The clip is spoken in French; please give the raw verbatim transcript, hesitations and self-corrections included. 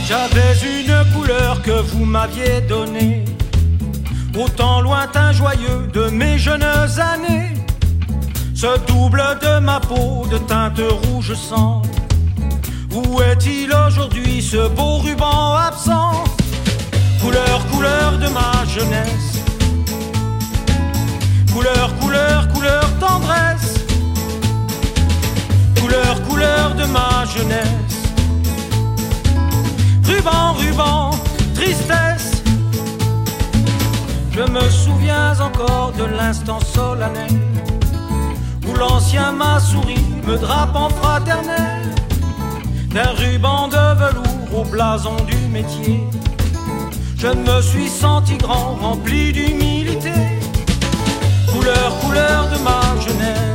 J'avais une couleur que vous m'aviez donnée, au temps lointain joyeux de mes jeunes années. Ce double de ma peau de teinte rouge sang, où est-il aujourd'hui ce beau ruban absent? Couleur, couleur de ma jeunesse, couleur, couleur, couleur tendresse, couleur, couleur de ma jeunesse, ruban, ruban, tristesse. Je me souviens encore de l'instant solennel où l'ancien m'a souri, me drapant fraternel, d'un ruban de velours au blason du métier. Je me suis senti grand, rempli d'humilité. Couleur, couleur de ma jeunesse,